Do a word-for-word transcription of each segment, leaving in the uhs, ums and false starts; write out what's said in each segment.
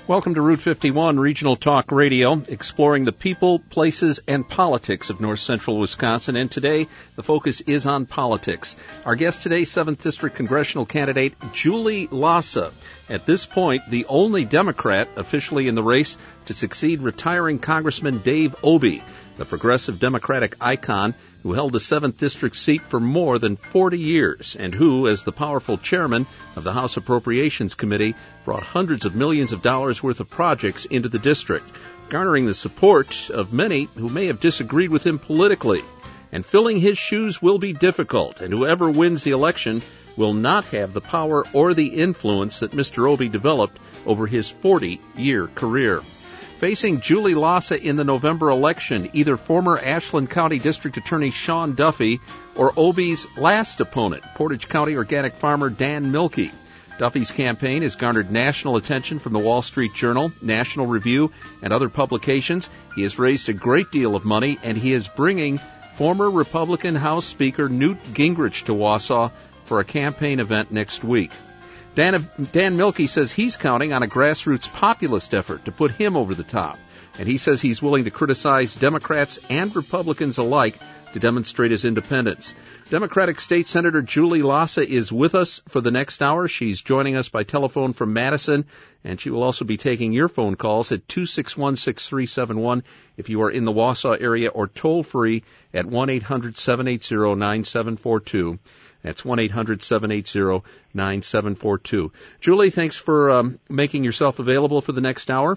Welcome to Route fifty-one Regional Talk Radio, exploring the people, places, and politics of north central Wisconsin. And today, the focus is on politics. Our guest today, seventh District Congressional candidate Julie Lassa. At this point, the only Democrat officially in the race to succeed retiring Congressman Dave Obey, the progressive Democratic icon who held the seventh District seat for more than forty years and who, as the powerful chairman of the House Appropriations Committee, brought hundreds of millions of dollars worth of projects into the district, garnering the support of many who may have disagreed with him politically. And filling his shoes will be difficult, and whoever wins the election will not have the power or the influence that Mister Obey developed over his forty-year career. Facing Julie Lassa in the November election, either former Ashland County District Attorney Sean Duffy or Obey's last opponent, Portage County organic farmer Dan Milkey. Duffy's campaign has garnered national attention from the Wall Street Journal, National Review, and other publications. He has raised a great deal of money, and he is bringing former Republican House Speaker Newt Gingrich to Wausau for a campaign event next week. Dan, Dan Milkey says he's counting on a grassroots populist effort to put him over the top, and he says he's willing to criticize Democrats and Republicans alike to demonstrate his independence. Democratic State Senator Julie Lassa is with us for the next hour. She's joining us by telephone from Madison, and she will also be taking your phone calls at two six one, six three seven one if you are in the Wausau area, or toll-free at one eight hundred, seven eight zero, nine seven four two. That's one eight hundred, seven eight zero, nine seven four two. Julie, thanks for um, making yourself available for the next hour.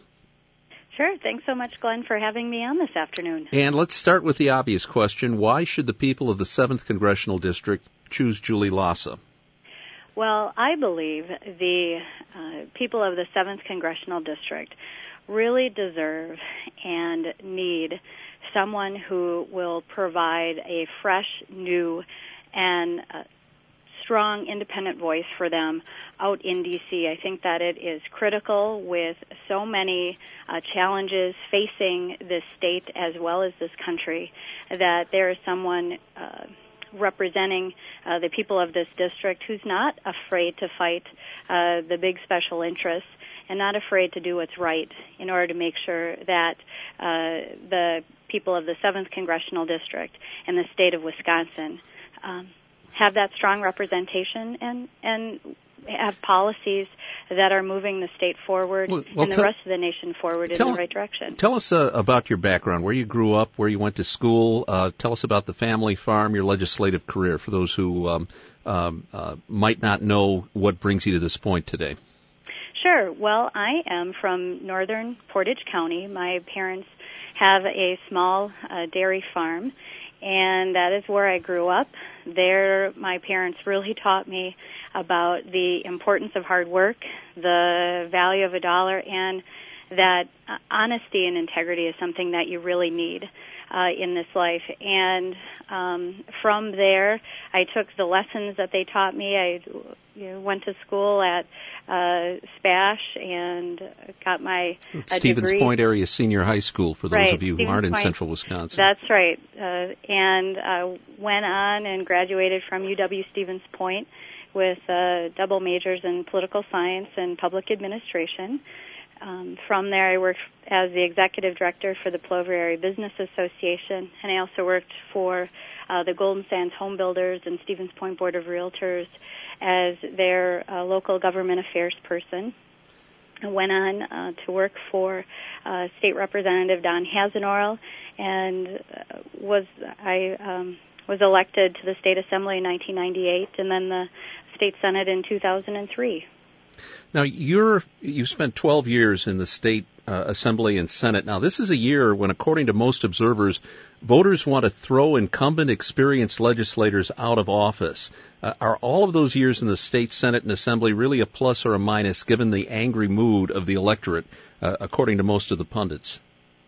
Sure. Thanks so much, Glenn, for having me on this afternoon. And let's start with the obvious question. Why should the people of the seventh Congressional District choose Julie Lassa? Well, I believe the uh, people of the seventh Congressional District really deserve and need someone who will provide a fresh, new, and uh, strong independent voice for them out in D C. I think that it is critical with so many uh, challenges facing this state as well as this country that there is someone uh, representing uh, the people of this district who's not afraid to fight uh, the big special interests and not afraid to do what's right in order to make sure that uh, the people of the seventh Congressional District and the state of Wisconsin um, have that strong representation and, and have policies that are moving the state forward well, well, and the tell, rest of the nation forward tell, in the right direction. Tell us uh, about your background, where you grew up, where you went to school. Uh, tell us about the family farm, your legislative career, for those who um, um, uh, might not know what brings you to this point today. Sure. Well, I am from northern Portage County. My parents have a small uh, dairy farm, and that is where I grew up. There, my parents really taught me about the importance of hard work, the value of a dollar, and that uh, honesty and integrity is something that you really need uh, in this life. And um, from there, I took the lessons that they taught me. I you know, went to school at uh, Spash and got my uh, Stevens degree. Point Area Senior High School, for those right, of you Stevens who aren't Point. in central Wisconsin. That's right. Uh, and uh, went on and graduated from U W Stevens Point with uh, double majors in political science and public administration. Um, from there, I worked as the executive director for the Plover Area Business Association, and I also worked for uh, the Golden Sands Home Builders and Stevens Point Board of Realtors as their uh, local government affairs person. I went on uh, to work for uh, State Representative Don Hasenorl, and uh, was I um, was elected to the State Assembly in nineteen ninety-eight, and then the State Senate in two thousand three. Now, you're, you spent twelve years in the State uh, Assembly and Senate. Now, this is a year when, according to most observers, voters want to throw incumbent, experienced legislators out of office. Uh, are all of those years in the State Senate and Assembly really a plus or a minus, given the angry mood of the electorate, uh, according to most of the pundits?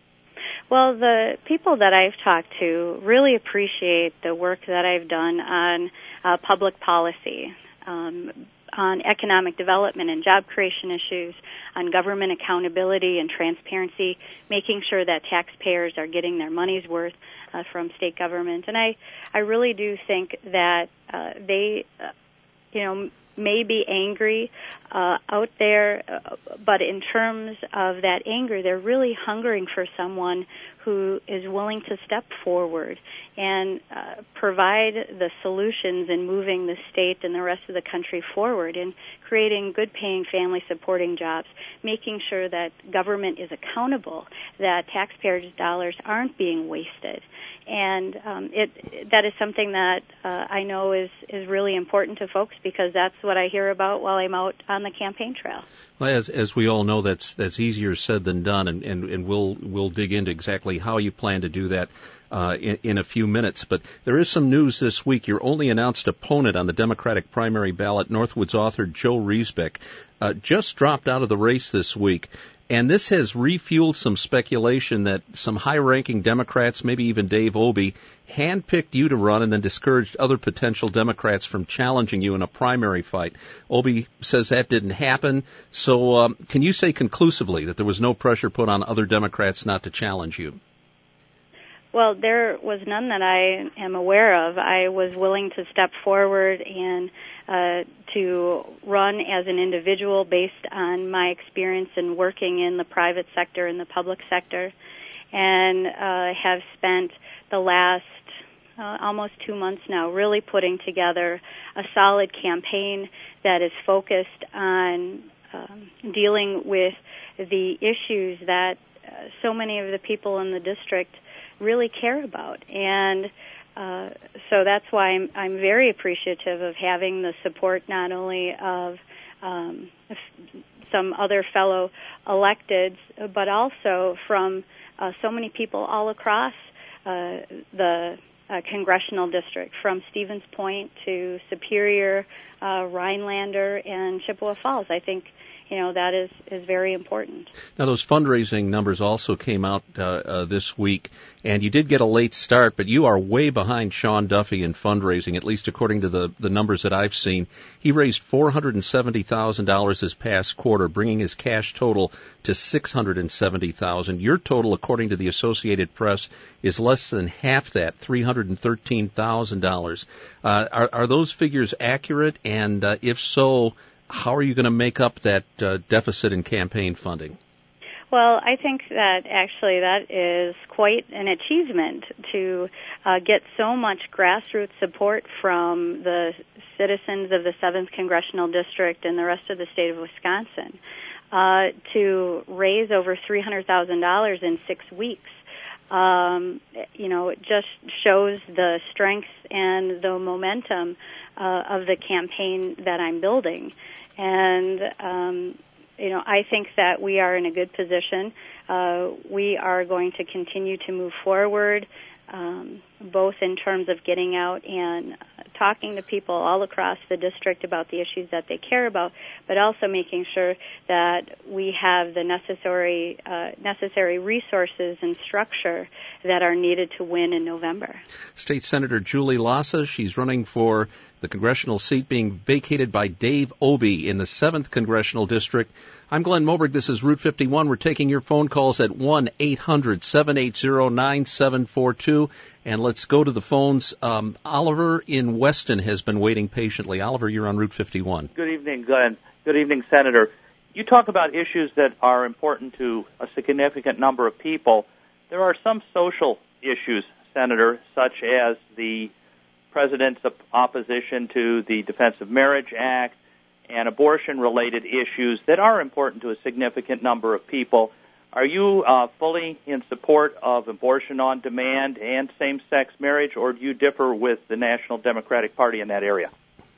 Well, the people that I've talked to really appreciate the work that I've done on uh, public policy, um, on economic development and job creation issues, on government accountability and transparency, making sure that taxpayers are getting their money's worth uh, from state government. And I, I really do think that uh, they uh, you know, may be angry uh, out there, uh, but in terms of that anger, they're really hungering for someone who is willing to step forward and uh, provide the solutions in moving the state and the rest of the country forward in creating good-paying, family-supporting jobs, making sure that government is accountable, that taxpayers' dollars aren't being wasted. And um, it that is something that uh, I know is, is really important to folks because that's what I hear about while I'm out on the campaign trail. Well, as as we all know, that's that's easier said than done, and, and, and we'll we'll dig into exactly how you plan to do that uh, in, in a few minutes. But there is some news this week. Your only announced opponent on the Democratic primary ballot, Northwood's author Joe Riesbeck, uh, just dropped out of the race this week. And this has refueled some speculation that some high-ranking Democrats, maybe even Dave Obey, handpicked you to run and then discouraged other potential Democrats from challenging you in a primary fight. Obey says that didn't happen. So um, can you say conclusively that there was no pressure put on other Democrats not to challenge you? Well, there was none that I am aware of. I was willing to step forward and uh, to run as an individual based on my experience in working in the private sector and the public sector, and uh, have spent the last uh, almost two months now really putting together a solid campaign that is focused on um, dealing with the issues that uh, so many of the people in the district really care about. And uh, so that's why I'm, I'm very appreciative of having the support not only of um, some other fellow electeds, but also from uh, so many people all across uh, the uh, congressional district, from Stevens Point to Superior, uh, Rhinelander, and Chippewa Falls. I think you know, that is, is very important. Now, those fundraising numbers also came out uh, uh, this week, and you did get a late start, but you are way behind Sean Duffy in fundraising, at least according to the, the numbers that I've seen. He raised four hundred seventy thousand dollars this past quarter, bringing his cash total to six hundred seventy thousand dollars. Your total, according to the Associated Press, is less than half that, three hundred thirteen thousand dollars. Uh, are, are those figures accurate? And uh, if so, how are you going to make up that uh, deficit in campaign funding? Well, I think that actually that is quite an achievement to uh, get so much grassroots support from the citizens of the seventh Congressional District and the rest of the state of Wisconsin uh, to raise over three hundred thousand dollars in six weeks. Um, you know, it just shows the strength and the momentum uh, of the campaign that I'm building. And, um, you know, I think that we are in a good position. Uh, we are going to continue to move forward, um, both in terms of getting out and talking to people all across the district about the issues that they care about, but also making sure that we have the necessary uh, necessary resources and structure that are needed to win in November. State Senator Julie Lassa, she's running for the congressional seat being vacated by Dave Obey in the seventh Congressional District. I'm Glenn Moberg. This is Route fifty-one. We're taking your phone calls at one eight hundred seven eight zero nine seven four two. And let's go to the phones. Um, Oliver in Weston has been waiting patiently. Oliver, you're on Route fifty-one. Good evening, Glenn. Good evening, Senator. You talk about issues that are important to a significant number of people. There are some social issues, Senator, such as the President's opposition to the Defense of Marriage Act and abortion-related issues that are important to a significant number of people. Are you uh, fully in support of abortion on demand and same-sex marriage, or do you differ with the National Democratic Party in that area?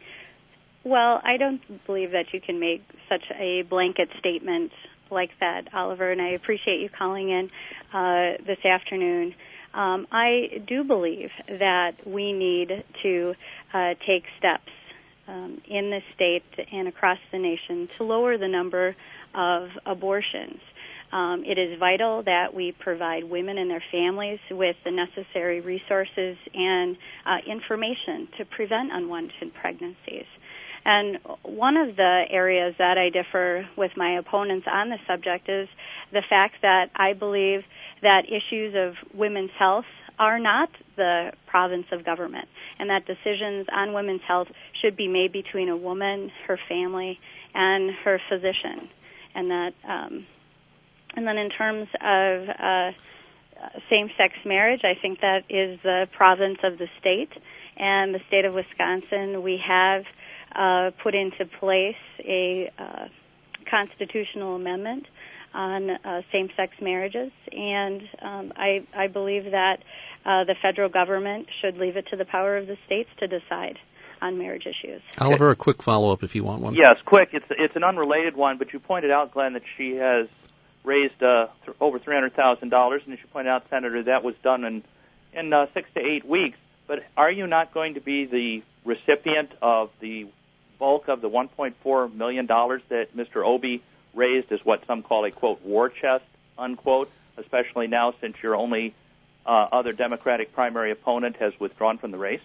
Well, I don't believe that you can make such a blanket statement like that, Oliver, and I appreciate you calling in uh, this afternoon. Um, I do believe that we need to uh, take steps um, in this state and across the nation to lower the number of abortions. Um, it is vital that we provide women and their families with the necessary resources and uh, information to prevent unwanted pregnancies. And one of the areas that I differ with my opponents on the subject is the fact that I believe that issues of women's health are not the province of government. and that decisions on women's health should be made between a woman, her family, and her physician. And that, um, and then in terms of uh, same-sex marriage, I think that is the province of the state. And the state of Wisconsin, we have uh, put into place a uh, constitutional amendment on uh, same-sex marriages, and um, I, I believe that uh, the federal government should leave it to the power of the states to decide on marriage issues. Oliver, a quick follow-up if you want one. Yes, quick. It's it's an unrelated one, but you pointed out, Glenn, that she has raised uh, th- over three hundred thousand dollars, and as you pointed out, Senator, that was done in, in uh, six to eight weeks. But are you not going to be the recipient of the bulk of the one point four million dollars that Mister Obey raised as what some call a, quote, war chest, unquote, especially now since your only uh, other Democratic primary opponent has withdrawn from the race?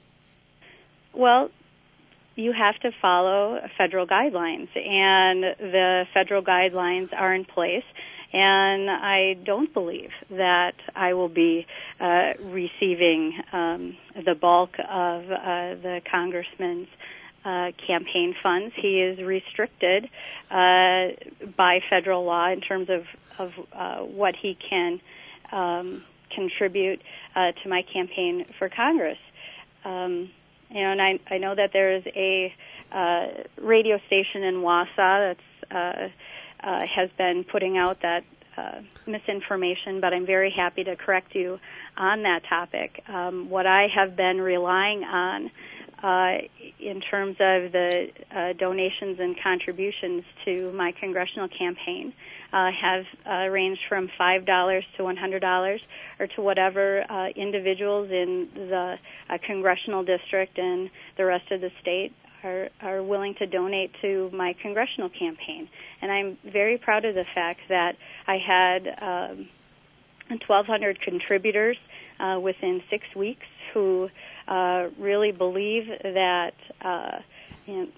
Well, you have to follow federal guidelines, and the federal guidelines are in place. And I don't believe that I will be uh, receiving um, the bulk of uh, the congressman's uh, campaign funds. He is restricted uh, by federal law in terms of, of uh, what he can um, contribute uh, to my campaign for Congress. Um, you know, and I, I know that there is a uh, radio station in Wausau that's uh, Uh, has been putting out that uh, misinformation, but I'm very happy to correct you on that topic. Um, what I have been relying on uh, in terms of the uh, donations and contributions to my congressional campaign uh, have uh, ranged from five dollars to one hundred dollars, or to whatever uh, individuals in the uh, congressional district and the rest of the state Are, are willing to donate to my congressional campaign. And I'm very proud of the fact that I had um, twelve hundred contributors uh, within six weeks who uh, really believe that uh, you know,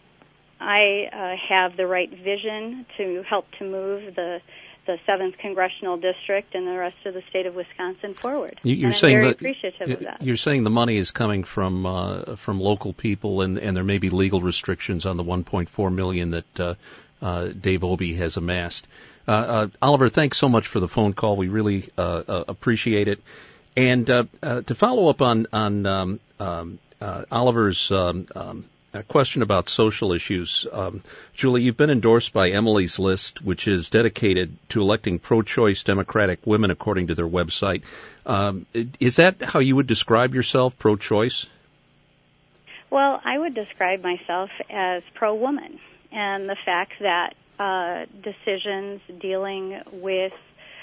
I uh, have the right vision to help to move the the seventh Congressional District and the rest of the state of Wisconsin forward. You, you're and I'm saying very that, appreciative of that. You're saying the money is coming from uh, from local people, and, and there may be legal restrictions on the one point four million dollars that uh, uh, Dave Obey has amassed. Uh, uh, Oliver, thanks so much for the phone call. We really uh, uh, appreciate it. And uh, uh, to follow up on on um, um, uh, Oliver's um, um, a question about social issues. Um, Julie, you've been endorsed by Emily's List, which is dedicated to electing pro-choice Democratic women, according to their website. Um, is that how you would describe yourself, pro-choice? Well, I would describe myself as pro-woman, and the fact that uh, decisions dealing with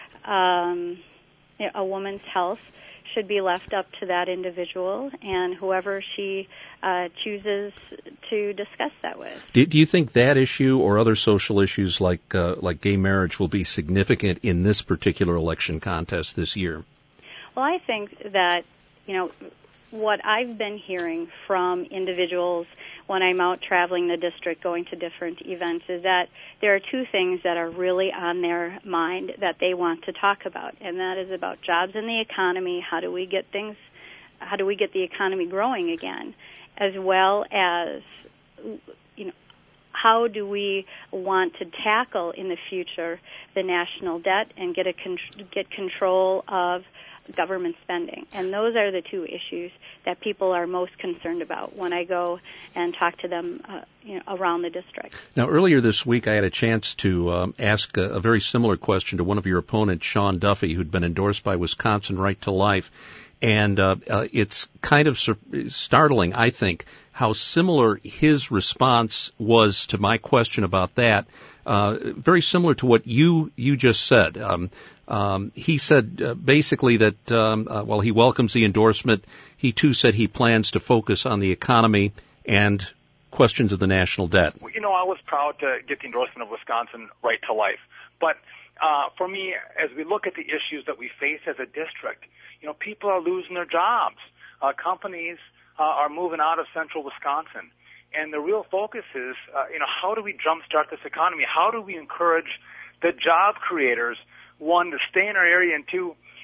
um, you know, a woman's health should be left up to that individual and whoever she uh, chooses to discuss that with. Do, do you think that issue or other social issues like uh, like gay marriage will be significant in this particular election contest this year? Well, I think that, you know, what I've been hearing from individuals when I'm out traveling the district, going to different events, is that there are two things that are really on their mind that they want to talk about, and that is about jobs in the economy. How do we get things, how do we get the economy growing again, as well as, you know, how do we want to tackle in the future the national debt and get a con- get control of government spending. And those are the two issues that people are most concerned about when I go and talk to them uh, you know, around the district. Now, earlier this week, I had a chance to um, ask a, a very similar question to one of your opponents, Sean Duffy, who'd been endorsed by Wisconsin Right to Life. And uh, uh, it's kind of sur- startling, I think, how similar his response was to my question about that. Uh, very similar to what you you just said. Um, um, he said uh, basically that um, uh, while he welcomes the endorsement, he too said he plans to focus on the economy and questions of the national debt. You know, I was proud to get the endorsement of Wisconsin Right to Life. But uh, for me, as we look at the issues that we face as a district, you know, people are losing their jobs. Uh, companies uh, are moving out of central Wisconsin. And the real focus is, uh, you know, how do we jumpstart this economy? How do we encourage the job creators, one, to stay in our area, and two,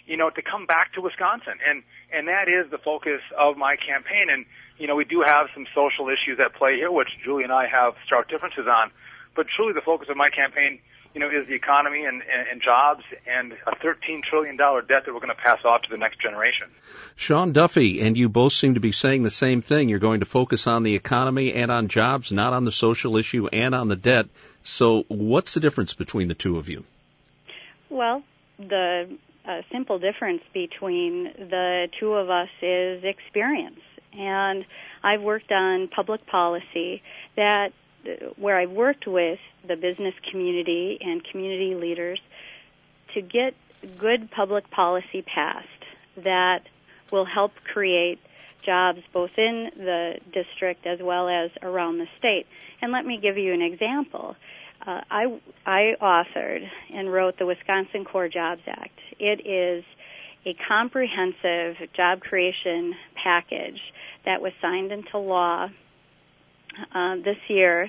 you know, to come back to Wisconsin. And, and that is the focus of my campaign. And, you know, we do have some social issues at play here, which Julie and I have stark differences on. But truly the focus of my campaign, you know, is the economy and, and, and jobs and a thirteen trillion dollars debt that we're going to pass off to the next generation. Sean Duffy and you both seem to be saying the same thing. You're going to focus on the economy and on jobs, not on the social issue and on the debt. So what's the difference between the two of you? Well, the uh, simple difference between the two of us is experience. And I've worked on public policy that where I've worked with the business community and community leaders to get good public policy passed that will help create jobs both in the district as well as around the state. And let me give you an example. Uh, I, I authored and wrote the Wisconsin Core Jobs Act. It is a comprehensive job creation package that was signed into law uh, this year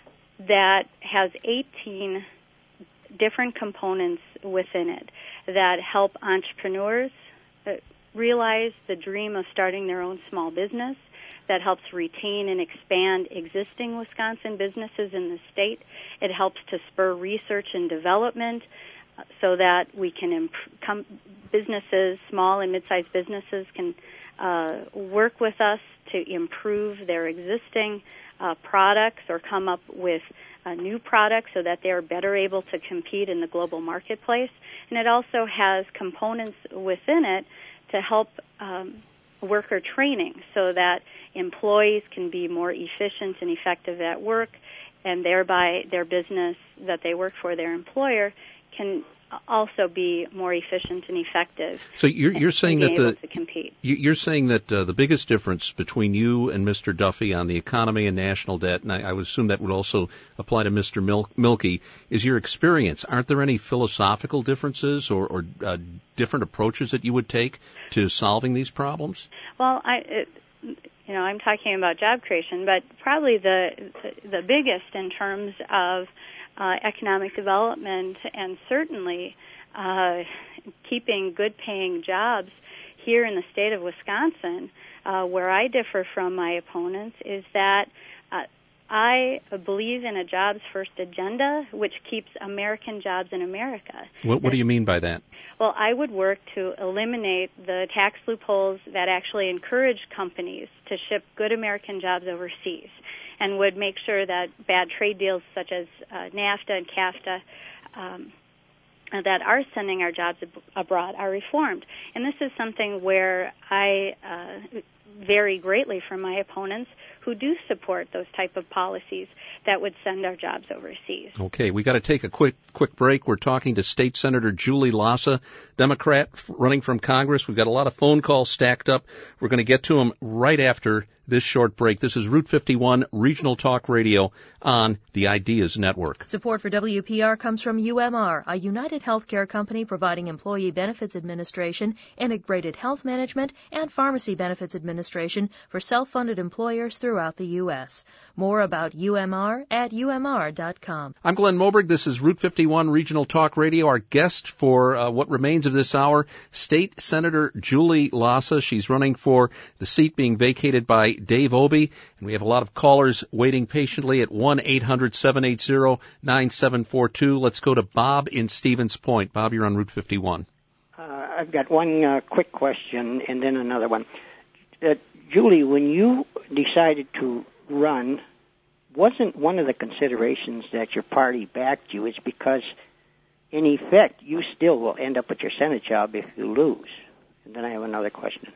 that has eighteen different components within it that help entrepreneurs uh, realize the dream of starting their own small business, that helps retain and expand existing Wisconsin businesses in the state. It helps to spur research and development uh, so that we can imp- com- businesses, small and mid-sized businesses can uh, work with us to improve their existing uh, products or come up with uh, new products so that they are better able to compete in the global marketplace. And it also has components within it to help um, worker training so that employees can be more efficient and effective at work, and thereby their business that they work for, their employer, can also be more efficient and effective. So you're, you're saying that the to compete. you're saying that uh, the biggest difference between you and Mister Duffy on the economy and national debt, and I, I would assume that would also apply to Mister Mil- Milkey, is your experience. Aren't there any philosophical differences or, or uh, different approaches that you would take to solving these problems? Well, I. It, You know, I'm talking about job creation, but probably the the biggest in terms of uh, economic development and certainly uh, keeping good-paying jobs here in the state of Wisconsin, uh, where I differ from my opponents, is that uh, I believe in a jobs-first agenda, which keeps American jobs in America. What, what do you mean by that? Well, I would work to eliminate the tax loopholes that actually encourage companies to ship good American jobs overseas, and would make sure that bad trade deals such as uh, NAFTA and CAFTA um, that are sending our jobs ab- abroad are reformed. And this is something where I uh, vary greatly from my opponents who do support those type of policies that would send our jobs overseas. Okay, we got to take a quick quick break. We're talking to State Senator Julie Lassa, Democrat running from Congress. We've got a lot of phone calls stacked up. We're going to get to them right after this short break. This is Route fifty-one Regional Talk Radio on the Ideas Network. Support for W P R comes from U M R, a United Healthcare company providing employee benefits administration, integrated health management, and pharmacy benefits administration for self-funded employers throughout the U S. More about U M R at U M R dot com. I'm Glenn Moberg. This is Route fifty-one Regional Talk Radio. Our guest for uh, what remains of this hour, State Senator Julie Lassa. She's running for the seat being vacated by Dave Obey, and we have a lot of callers waiting patiently at one eight hundred seven eight zero nine seven four two. Let's go to Bob in Stevens Point. Bob, you're on Route fifty-one. Uh, I've got one uh, quick question and then another one. Uh, Julie, when you decided to run, wasn't one of the considerations that your party backed you? It's because, in effect, you still will end up with your Senate job if you lose. And then I have another question.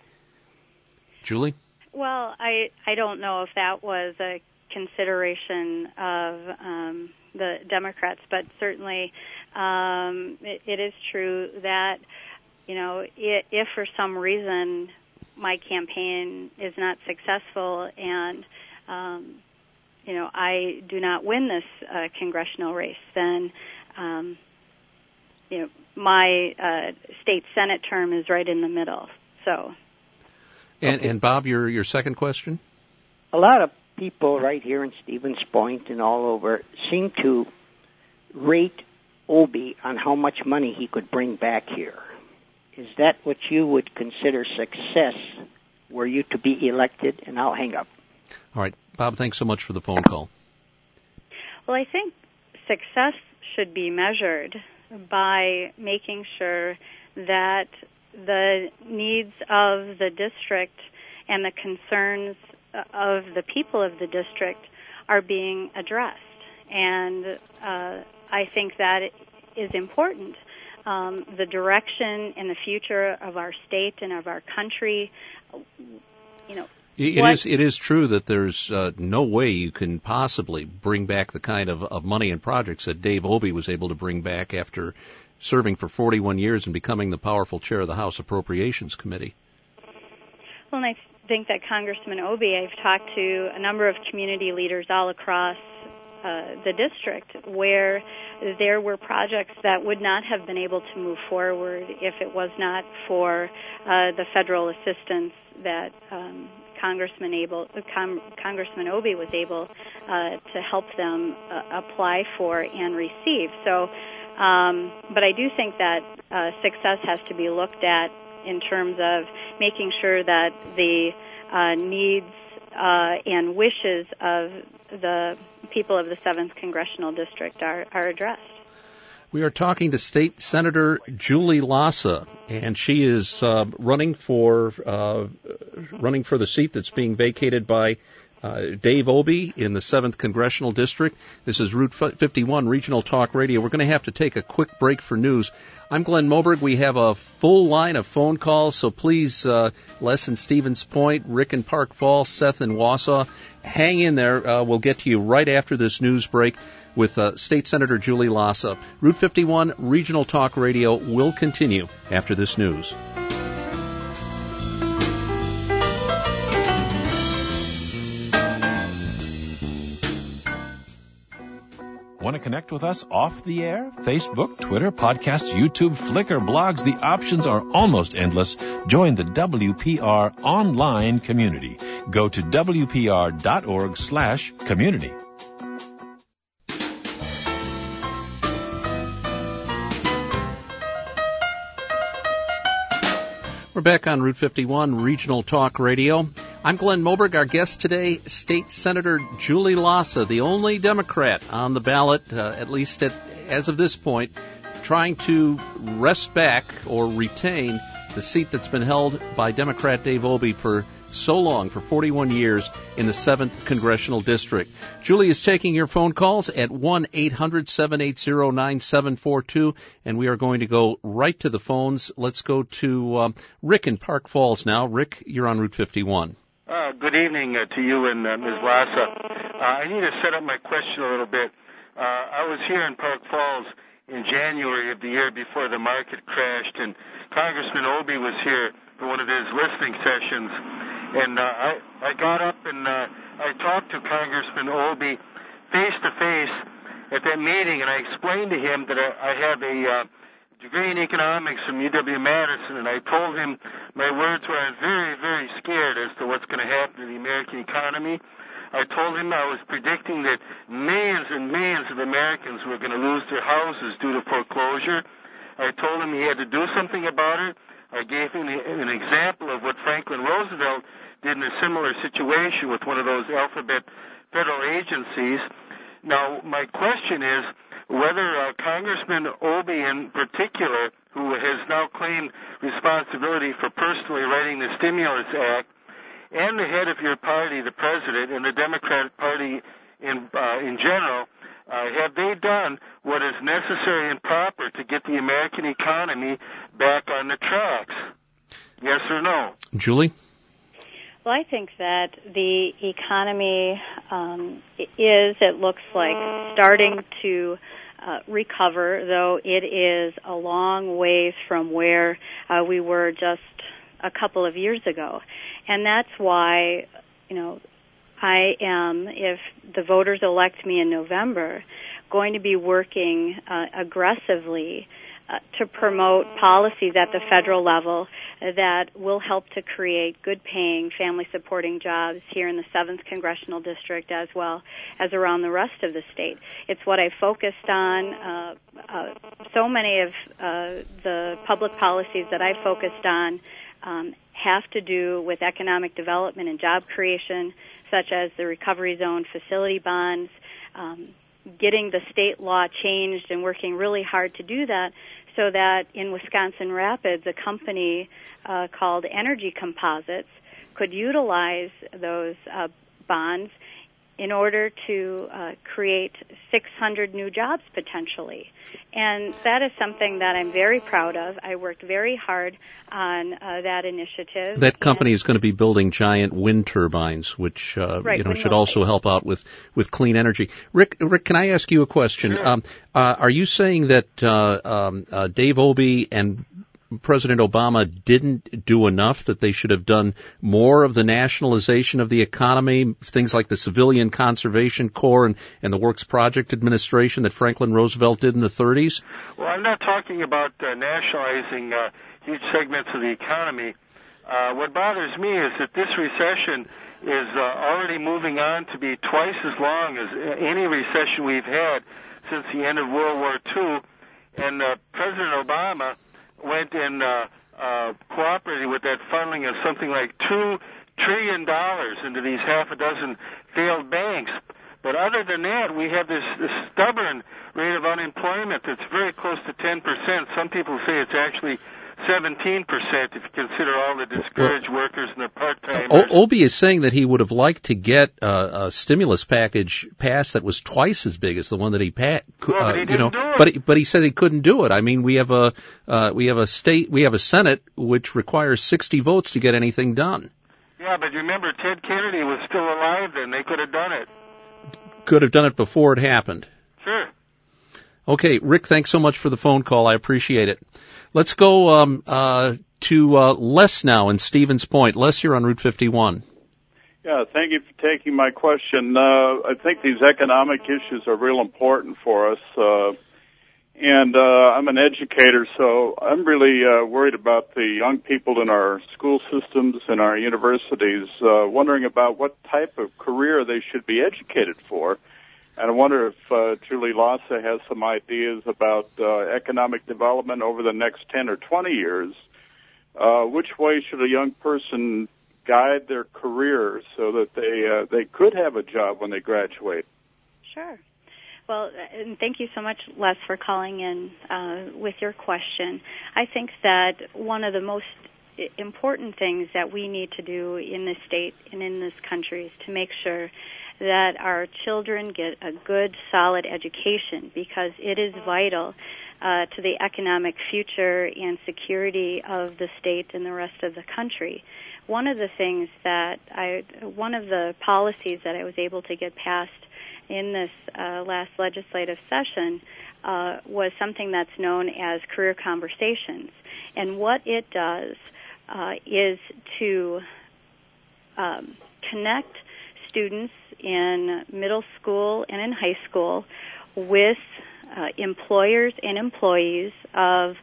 Julie? Well, I I don't know if that was a consideration of um, the Democrats, but certainly um, it, it is true that, you know, if, if for some reason my campaign is not successful and, um, you know, I do not win this uh, congressional race, then, um, you know, my uh, state Senate term is right in the middle. So. And, and Bob, your your second question? A lot of people right here in Stevens Point and all over seem to rate Obey on how much money he could bring back here. is that what you would consider success were you to be elected? And I'll hang up. All right. Bob, thanks so much for the phone call. Well, I think success should be measured by making sure that the needs of the district and the concerns of the people of the district are being addressed. And uh, I think that is important. Um, the direction and the future of our state and of our country, you know, It what, is it is true that there's uh, no way you can possibly bring back the kind of, of money and projects that Dave Obey was able to bring back after serving for forty-one years and becoming the powerful chair of the House Appropriations Committee. Well, and I think that Congressman Obey, I've talked to a number of community leaders all across uh, the district where there were projects that would not have been able to move forward if it was not for uh, the federal assistance that um, Congressman able, Con- Congressman Obey was able uh, to help them uh, apply for and receive. So, um, but I do think that uh, success has to be looked at in terms of making sure that the uh, needs uh, and wishes of the people of the seventh Congressional District are, are addressed. We are talking to State Senator Julie Lassa, and she is uh, running for uh, running for the seat that's being vacated by uh, Dave Obey in the seventh Congressional District. This is Route fifty-one Regional Talk Radio. We're going to have to take a quick break for news. I'm Glenn Moberg. We have a full line of phone calls, so please, uh, Les in Stevens Point, Rick in Park Falls, Seth in Wausau, hang in there. Uh, we'll get to you right after this news break with uh, State Senator Julie Lassa. Route fifty-one Regional Talk Radio will continue after this news. Want to connect with us off the air? Facebook, Twitter, podcasts, YouTube, Flickr, blogs. The options are almost endless. Join the W P R online community. Go to W P R dot org slash community. We're back on Route fifty-one Regional Talk Radio. I'm Glenn Moberg. Our guest today, State Senator Julie Lassa, the only Democrat on the ballot, uh, at least at, as of this point, trying to wrest back or retain the seat that's been held by Democrat Dave Obey for so long, for forty-one years, in the seventh Congressional District. Julie is taking your phone calls at one eight hundred seven eight zero nine seven four two, and we are going to go right to the phones. Let's go to um, Rick in Park Falls now. Rick, you're on Route fifty-one. Uh, good evening uh, to you and uh, Miz Lassa. Uh, I need to set up my question a little bit. Uh, I was here in Park Falls in January of the year before the market crashed, and Congressman Obey was here for one of his listening sessions. And uh, I, I got up and uh, I talked to Congressman Obey face to face at that meeting, and I explained to him that I, I have a uh, degree in economics from U W Madison, and I told him my words were I was very, very scared as to what's going to happen to the American economy. I told him I was predicting that millions and millions of Americans were going to lose their houses due to foreclosure. I told him he had to do something about it. I gave him an example of what Franklin Roosevelt did in a similar situation with one of those alphabet federal agencies. Now, my question is whether uh, Congressman Obey in particular, who has now claimed responsibility for personally writing the Stimulus Act, and the head of your party, the president, and the Democratic Party in uh, in general, uh, have they done what is necessary and proper to get the American economy back on the tracks? Yes or no? Julie? Well, I think that the economy um, is, it looks like, starting to uh, recover, though it is a long ways from where uh, we were just a couple of years ago. And that's why, you know, I am, if the voters elect me in November, going to be working uh, aggressively uh, to promote policies at the federal level that will help to create good-paying, family-supporting jobs here in the seventh Congressional District as well as around the rest of the state. It's what I focused on. Uh, uh, so many of uh, the public policies that I focused on um, have to do with economic development and job creation, such as the recovery zone facility bonds, um, getting the state law changed and working really hard to do that so that in Wisconsin Rapids, a company uh, called Energy Composites could utilize those uh, bonds in order to uh, create six hundred new jobs potentially. And that is something that I'm very proud of. I worked very hard on uh, that initiative. That company is going to be building giant wind turbines, which uh, right, you know should also help out with, with clean energy. Rick, Rick, can I ask you a question? Sure. Um, uh, are you saying that uh, um, uh, Dave Obey and President Obama didn't do enough, that they should have done more of the nationalization of the economy, things like the Civilian Conservation Corps and, and the Works Project Administration that Franklin Roosevelt did in the thirties? Well, I'm not talking about uh, nationalizing uh, huge segments of the economy. Uh, what bothers me is that this recession is uh, already moving on to be twice as long as any recession we've had since the end of World War Two, and uh, President Obama went and uh, uh, cooperated with that funding of something like two trillion dollars into these half a dozen failed banks. But other than that, we have this, this stubborn rate of unemployment that's very close to ten percent. Some people say it's actually seventeen percent if you consider all the discouraged well, workers and the part-timers. Obey is saying that he would have liked to get uh, a stimulus package passed that was twice as big as the one that he passed. Well, uh, but he didn't you know, do it. But he, but he said he couldn't do it. I mean, we have a uh, we have a state, we have a Senate which requires sixty votes to get anything done. Yeah, but remember, Ted Kennedy was still alive then. They could have done it. Could have done it before it happened. Sure. Okay, Rick, thanks so much for the phone call. I appreciate it. Let's go um, uh, to uh, Les now in Stevens Point. Les, you're on Route fifty-one. Yeah, thank you for taking my question. Uh, I think these economic issues are real important for us. Uh, and uh, I'm an educator, so I'm really uh, worried about the young people in our school systems and our universities, uh, wondering about what type of career they should be educated for. And I wonder if uh, Julie Lassa has some ideas about uh, economic development over the next ten or twenty years. Uh, which way should a young person guide their career so that they uh, they could have a job when they graduate? Sure. Well, and thank you so much, Les, for calling in uh, with your question. I think that one of the most important things that we need to do in this state and in this country is to make sure that our children get a good, solid education, because it is vital uh, to the economic future and security of the state and the rest of the country. One of the things that I, one of the policies that I was able to get passed in this uh, last legislative session uh, was something that's known as Career Conversations. And what it does uh, is to um, connect students in middle school and in high school with uh, employers and employees of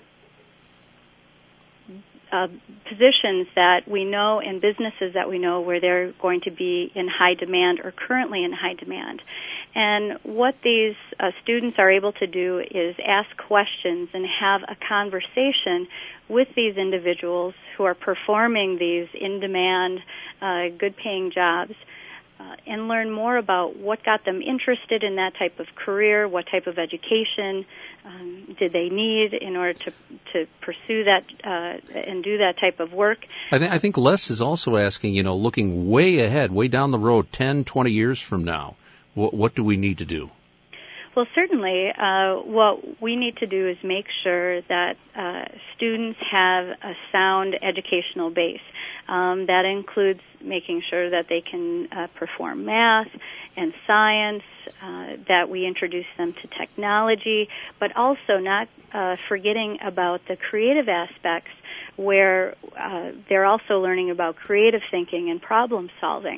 uh, positions that we know and businesses that we know where they're going to be in high demand or currently in high demand. And what these uh, students are able to do is ask questions and have a conversation with these individuals who are performing these in-demand, uh, good-paying jobs, Uh, and learn more about what got them interested in that type of career, what type of education um, did they need in order to to pursue that uh, and do that type of work. I, th- I think Les is also asking, you know, looking way ahead, way down the road, ten, twenty years from now, what, what do we need to do? Well, certainly, uh, what we need to do is make sure that uh, students have a sound educational base. Um, that includes making sure that they can uh, perform math and science, uh, that we introduce them to technology, but also not uh, forgetting about the creative aspects where uh, they're also learning about creative thinking and problem solving.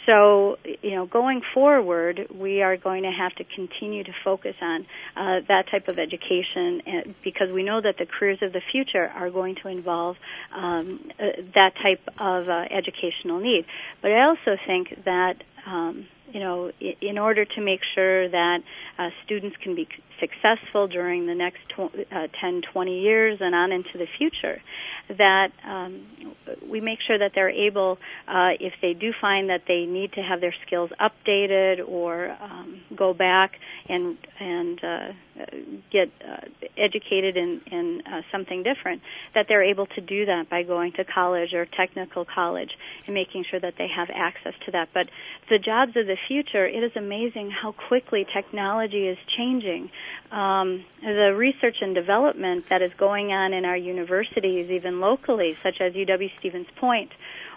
so, you know, going forward, we are going to have to continue to focus on uh, that type of education because we know that the careers of the future are going to involve um, uh, that type of uh, educational need. But I also think that, um, you know, in order to make sure that uh, students can be successful during the next tw- uh, ten, twenty years and on into the future, that um, we make sure that they're able, uh, if they do find that they need to have their skills updated or um, go back and and uh, get uh, educated in, in uh, something different, that they're able to do that by going to college or technical college and making sure that they have access to that. But the jobs of the future, it is amazing how quickly technology is changing. Um, the research and development that is going on in our universities, even locally, such as U W Stevens Point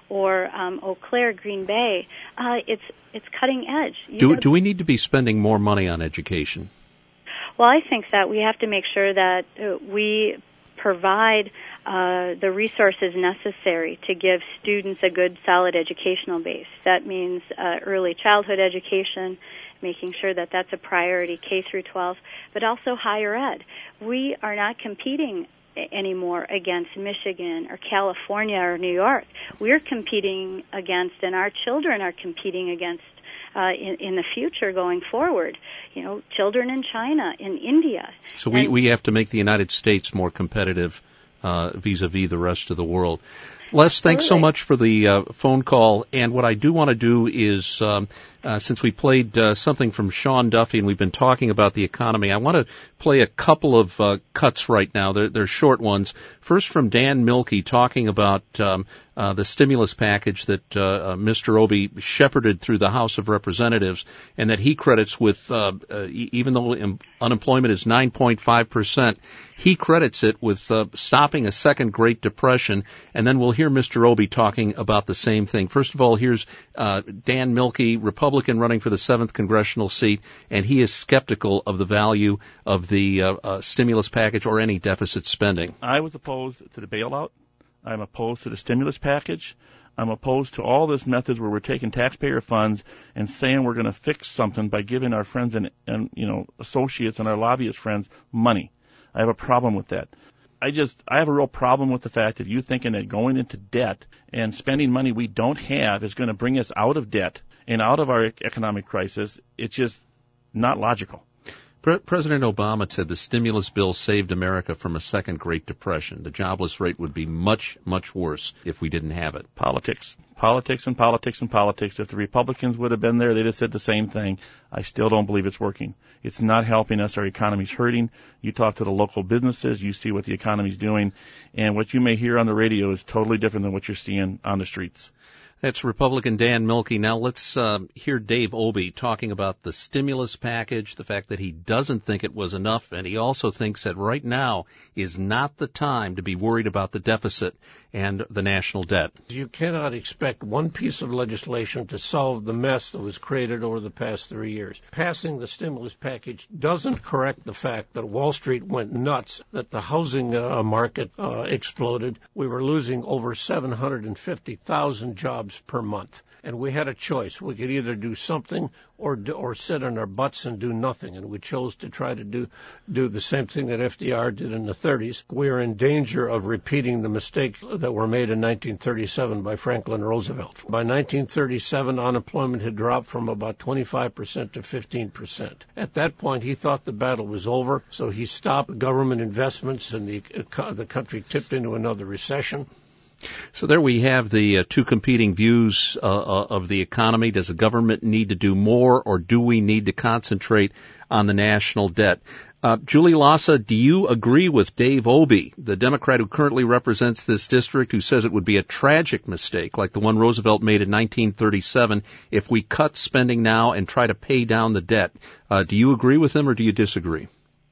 or um, Eau Claire, Green Bay, uh, it's it's cutting edge. Do do we need to be spending more money on education? Well, I think that we have to make sure that uh, we provide uh, the resources necessary to give students a good, solid educational base. That means uh, early childhood education, making sure that that's a priority, K through twelve, but also higher ed. We are not competing anymore against Michigan or California or New York. We're competing against, and our children are competing against uh, in, in the future going forward, you know, children in China, in India. So we, we have to make the United States more competitive uh, vis-a-vis the rest of the world. Les, thanks so much for the uh, phone call. And what I do want to do is, um, uh, since we played uh, something from Sean Duffy and we've been talking about the economy, I want to play a couple of uh, cuts right now. They're, they're short ones. First from Dan Milkey talking about um, uh, the stimulus package that uh, uh, Mister Obey shepherded through the House of Representatives, and that he credits with, uh, uh, even though im- unemployment is nine point five percent, he credits it with uh, stopping a second Great Depression. And then we'll hear Mister Obey talking about the same thing. First of all, here's uh, Dan Milkey, Republican running for the seventh congressional seat, and he is skeptical of the value of the uh, uh, stimulus package or any deficit spending. I was opposed to the bailout. I'm opposed to the stimulus package. I'm opposed to all this methods where we're taking taxpayer funds and saying we're going to fix something by giving our friends and, and you know associates and our lobbyist friends money. I have a problem with that. I just, I have a real problem with the fact that you thinking that going into debt and spending money we don't have is going to bring us out of debt and out of our economic crisis. It's just not logical. Pre- President Obama said the stimulus bill saved America from a second Great Depression. The jobless rate would be much, much worse if we didn't have it. Politics. Politics and politics and politics. If the Republicans would have been there, they'd have said the same thing. I still don't believe it's working. It's not helping us. Our economy's hurting. You talk to the local businesses, you see what the economy's doing, and what you may hear on the radio is totally different than what you're seeing on the streets. That's Republican Dan Milkey. Now let's uh, hear Dave Obey talking about the stimulus package, the fact that he doesn't think it was enough, and he also thinks that right now is not the time to be worried about the deficit and the national debt. You cannot expect one piece of legislation to solve the mess that was created over the past three years. Passing the stimulus package doesn't correct the fact that Wall Street went nuts, that the housing uh, market uh, exploded. We were losing over seven hundred fifty thousand jobs per month. And we had a choice. We could either do something or do, or sit on our butts and do nothing. And we chose to try to do do the same thing that F D R did in the thirties. We are in danger of repeating the mistakes that were made in nineteen thirty-seven by Franklin Roosevelt. By nineteen thirty-seven, unemployment had dropped from about twenty-five percent to fifteen percent. At that point, he thought the battle was over, so he stopped government investments, and the, uh, the country tipped into another recession. So there we have the uh, two competing views uh, uh, of the economy. Does the government need to do more, or do we need to concentrate on the national debt? Uh, Julie Lassa, do you agree with Dave Obey, the Democrat who currently represents this district, who says it would be a tragic mistake like the one Roosevelt made in nineteen thirty-seven if we cut spending now and try to pay down the debt? Uh, do you agree with him, or do you disagree?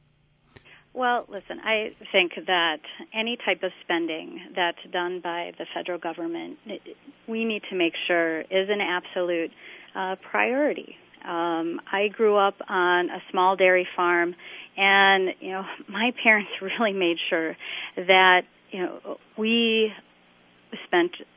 Well, listen, I think that any type of spending that's done by the federal government, we need to make sure is an absolute uh, priority. Um, I grew up on a small dairy farm, and, you know, my parents really made sure that, you know, we spent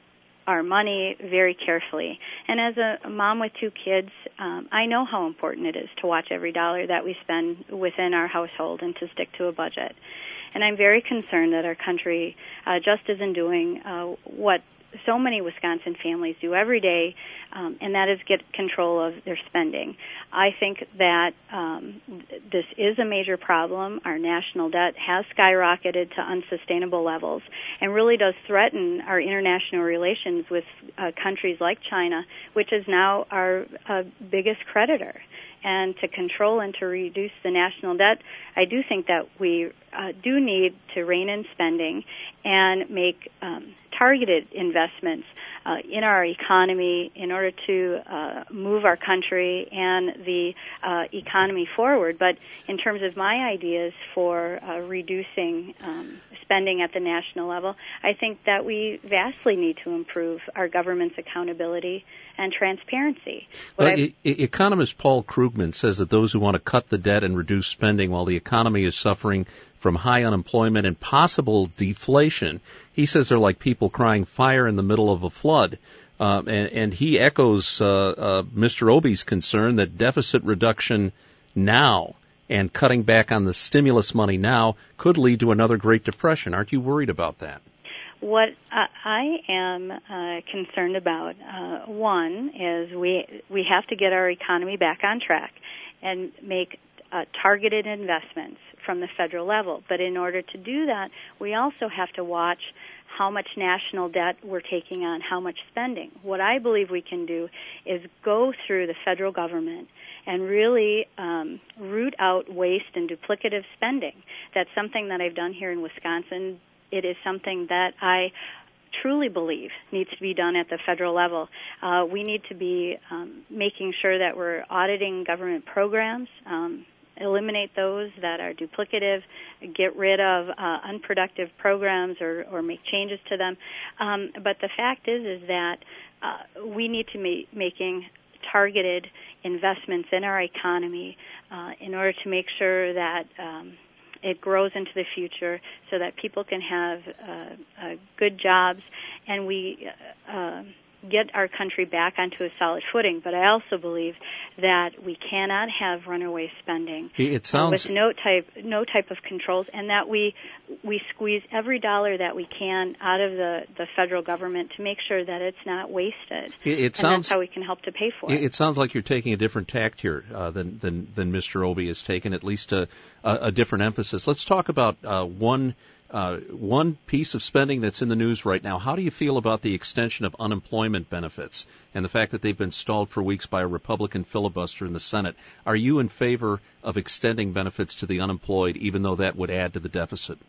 our money very carefully. And as a mom with two kids, um, I know how important it is to watch every dollar that we spend within our household and to stick to a budget. And I'm very concerned that our country uh, just isn't doing uh, what so many Wisconsin families do every day, um, and that is get control of their spending. I think that um, this is a major problem. Our national debt has skyrocketed to unsustainable levels and really does threaten our international relations with uh, countries like China, which is now our uh, biggest creditor. And to control and to reduce the national debt, I do think that we uh, do need to rein in spending and make um, targeted investments uh, in our economy in order to uh, move our country and the uh, economy forward. But in terms of my ideas for uh, reducing um, spending at the national level, I think that we vastly need to improve our government's accountability and transparency. Well, e- economist Paul Krugman says that those who want to cut the debt and reduce spending while the economy is suffering from high unemployment and possible deflation, he says they're like people crying fire in the middle of a flood. Uh, and, and he echoes uh, uh, Mister Obie's concern that deficit reduction now and cutting back on the stimulus money now could lead to another Great Depression. Aren't you worried about that? What I am uh, concerned about, uh, one, is we we have to get our economy back on track and make uh, targeted investments from the federal level. But in order to do that, we also have to watch how much national debt we're taking on, how much spending. What I believe we can do is go through the federal government and really um, root out waste and duplicative spending. That's something that I've done here in Wisconsin. It is something that I truly believe needs to be done at the federal level. Uh, we need to be um, making sure that we're auditing government programs, um, eliminate those that are duplicative, get rid of uh, unproductive programs or, or make changes to them. Um, but the fact is, is that uh, we need to be making targeted investments in our economy uh, in order to make sure that um, it grows into the future so that people can have uh, uh, good jobs and we uh, get our country back onto a solid footing. But I also believe that we cannot have runaway spending it sounds... with no type no type of controls, and that we we squeeze every dollar that we can out of the, the federal government to make sure that it's not wasted. It, it and sounds, that's how we can help to pay for it. It, it sounds like you're taking a different tact here uh, than, than than Mister Obie has taken, at least a, a, a different emphasis. Let's talk about uh, one Uh, one piece of spending that's in the news right now. How do you feel about the extension of unemployment benefits and the fact that they've been stalled for weeks by a Republican filibuster in the Senate? Are you in favor of extending benefits to the unemployed, even though that would add to the deficit?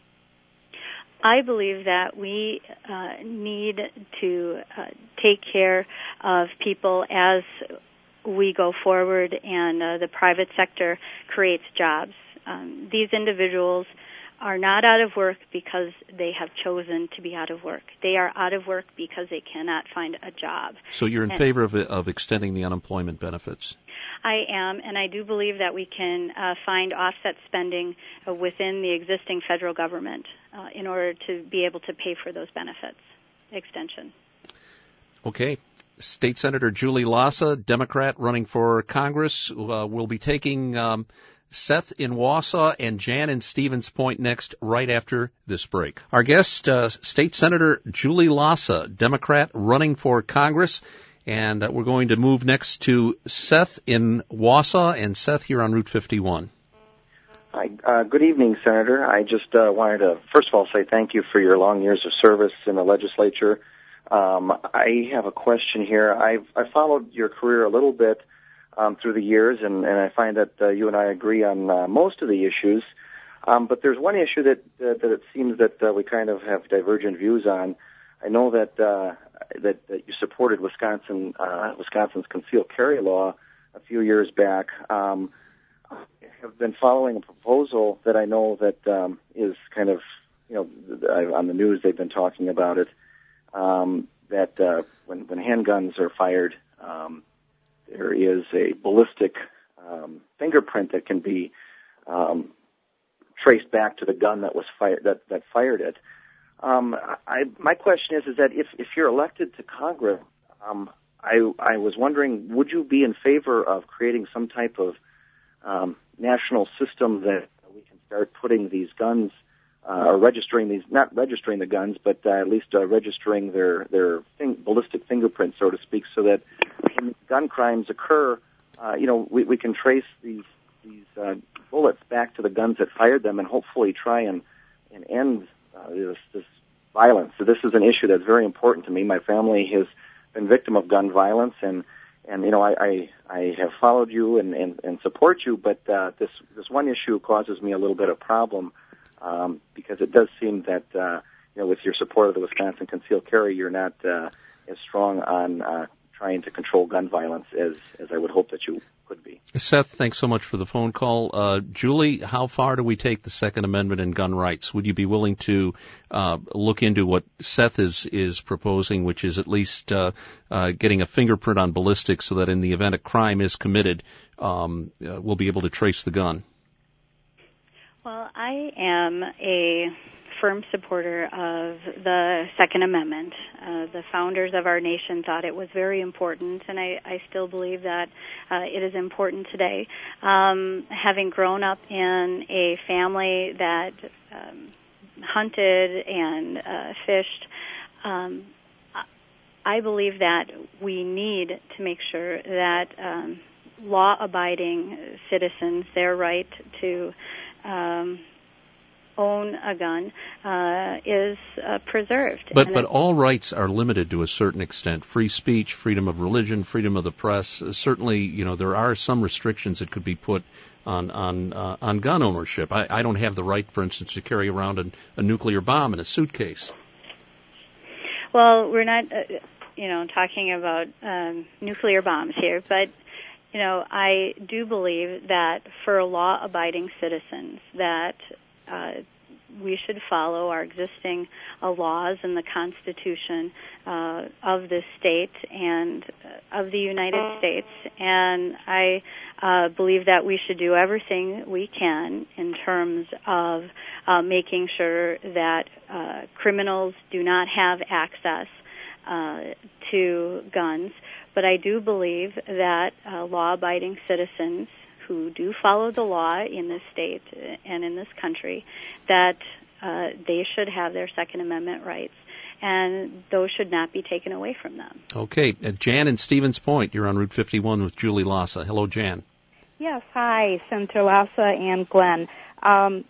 I believe that we uh, need to uh, take care of people as we go forward and uh, the private sector creates jobs. Um, these individuals are not out of work because they have chosen to be out of work. They are out of work because they cannot find a job. So you're in and favor of, of extending the unemployment benefits? I am, and I do believe that we can uh, find offset spending uh, within the existing federal government uh, in order to be able to pay for those benefits extension. Okay. State Senator Julie Lassa, Democrat running for Congress, uh, will be taking um, Seth in Wausau and Jan in Stevens Point next, right after this break. Our guest, uh, State Senator Julie Lassa, Democrat running for Congress. And uh, we're going to move next to Seth in Wausau. And Seth, you're on Route fifty-one. Hi. Uh, good evening, Senator. I just uh, wanted to, first of all, say thank you for your long years of service in the legislature. Um, I have a question here. I've I followed your career a little bit Um, through the years, and, and I find that uh, you and I agree on uh, most of the issues. Um, but there's one issue that uh, that it seems that uh, we kind of have divergent views on. I know that uh, that, that you supported Wisconsin uh, Wisconsin's concealed carry law a few years back. Um, I have been following a proposal that I know that um, is kind of, you know, on the news they've been talking about it. Um, that uh, when when handguns are fired, Um, there is a ballistic um, fingerprint that can be um, traced back to the gun that was fired that, that fired it. Um, I, my question is, is that if, if you're elected to Congress, um, I, I was wondering, would you be in favor of creating some type of um, national system that we can start putting these guns, uh, or registering these, not registering the guns, but uh, at least uh, registering their, their thing, ballistic fingerprints, so to speak, so that when gun crimes occur, uh, you know, we, we can trace these these uh, bullets back to the guns that fired them and hopefully try and, and end uh, this, this violence. So this is an issue that's very important to me. My family has been victim of gun violence, and, and you know, I, I, I have followed you and, and, and support you, but uh, this, this one issue causes me a little bit of problem um, because it does seem that, uh, you know, with your support of the Wisconsin Concealed Carry, you're not uh, as strong on uh, trying to control gun violence as, as I would hope that you could be. Seth, thanks so much for the phone call. Uh, Julie, how far do we take the Second Amendment and gun rights? Would you be willing to uh, look into what Seth is, is proposing, which is at least uh, uh, getting a fingerprint on ballistics so that in the event a crime is committed, um, uh, we'll be able to trace the gun? Well, I am a firm supporter of the Second Amendment. Uh, the founders of our nation thought it was very important, and I, I still believe that uh, it is important today. Um, having grown up in a family that um, hunted and uh, fished, um, I believe that we need to make sure that um, law-abiding citizens, their right to um, own a gun uh, is uh, preserved. But but all rights are limited to a certain extent. Free speech, freedom of religion, freedom of the press. Uh, certainly, you know, there are some restrictions that could be put on on uh, on gun ownership. I, I don't have the right, for instance, to carry around a, a nuclear bomb in a suitcase. Well, we're not, uh, you know, talking about um, nuclear bombs here, but you know, I do believe that for law-abiding citizens that Uh, we should follow our existing uh, laws and the Constitution uh, of this state and uh, of the United States. And I uh, believe that we should do everything we can in terms of uh, making sure that uh, criminals do not have access uh, to guns. But I do believe that uh, law-abiding citizens who do follow the law in this state and in this country, that uh, they should have their Second Amendment rights, and those should not be taken away from them. Okay. Uh, Jan in Stevens Point, you're on Route fifty-one with Julie Lassa. Hello, Jan. Yes, hi, Senator Lassa and Glenn. Um,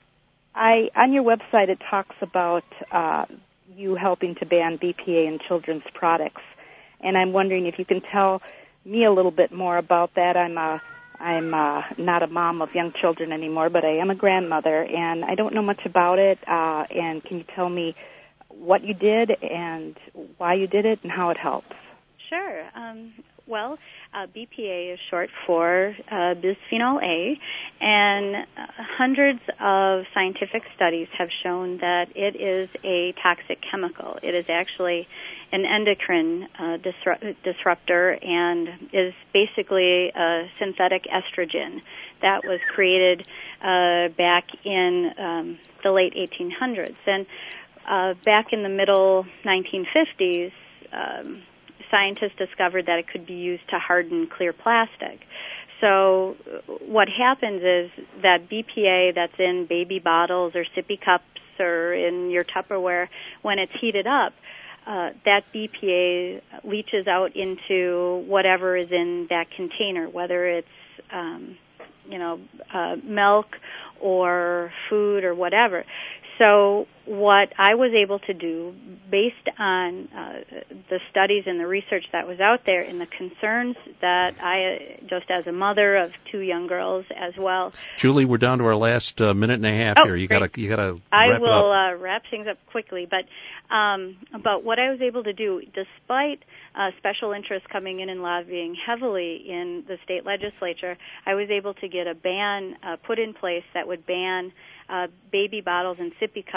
I on your website it talks about uh, you helping to ban B P A in children's products, and I'm wondering if you can tell me a little bit more about that. I'm a I'm uh, not a mom of young children anymore, but I am a grandmother, and I don't know much about it. Uh, and can you tell me what you did and why you did it and how it helps? Sure. Um, well, uh, B P A is short for uh, bisphenol A, and uh, hundreds of scientific studies have shown that it is a toxic chemical. It is actually an endocrine uh, disru- disruptor and is basically a synthetic estrogen that was created uh, back in um, the late eighteen hundreds. And uh, back in the middle nineteen fifties, um, scientists discovered that it could be used to harden clear plastic. So what happens is that B P A that's in baby bottles or sippy cups or in your Tupperware, when it's heated up, Uh, that B P A leaches out into whatever is in that container, whether it's, um, you know, uh, milk or food or whatever. So what I was able to do, based on uh, the studies and the research that was out there and the concerns that I, just as a mother of two young girls as well. Julie, we're down to our last uh, minute and a half oh, here. You got to you got to wrap I it will up. uh, wrap things up quickly, but um, but what I was able to do, despite uh, special interests coming in and lobbying heavily in the state legislature, I was able to get a ban uh, put in place that would ban uh, baby bottles and sippy cups from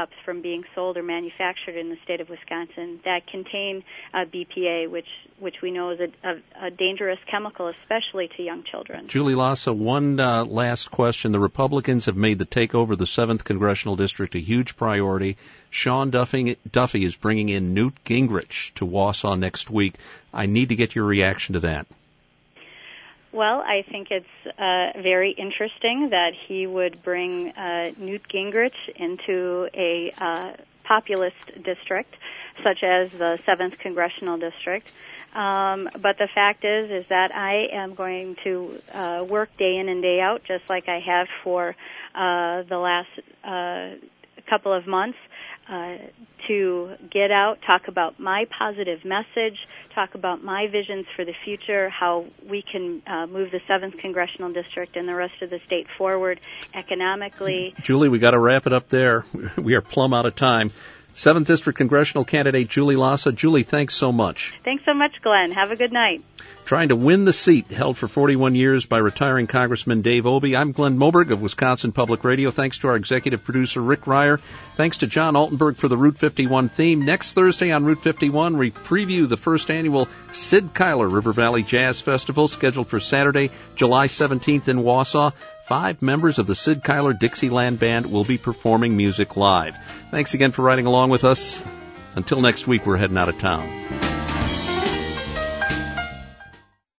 from being sold or manufactured in the state of Wisconsin that contain uh, B P A, which which we know is a, a, a dangerous chemical, especially to young children. Julie Lassa, one uh, last question. The Republicans have made the takeover of the seventh Congressional District a huge priority. Sean Duffy, Duffy is bringing in Newt Gingrich to Wausau next week. I need to get your reaction to that. Well, I think it's uh, very interesting that he would bring uh, Newt Gingrich into a uh, populist district, such as the seventh Congressional District. Um, but the fact is, is that I am going to uh, work day in and day out, just like I have for uh, the last uh, couple of months, uh, to get out, talk about my positive message, talk about my visions for the future, how we can uh, move the seventh Congressional District and the rest of the state forward economically. Julie, we got to wrap it up there. We are plumb out of time. seventh District Congressional candidate Julie Lassa. Julie, thanks so much. Thanks so much, Glenn. Have a good night. Trying to win the seat held for forty-one years by retiring Congressman Dave Obey. I'm Glenn Moberg of Wisconsin Public Radio. Thanks to our executive producer, Rick Ryer. Thanks to John Altenberg for the Route fifty-one theme. Next Thursday on Route fifty-one, we preview the first annual Sid Kyler River Valley Jazz Festival, scheduled for Saturday, July seventeenth in Wausau. Five members of the Sid Kyler Dixieland Band will be performing music live. Thanks again for riding along with us. Until next week, we're heading out of town.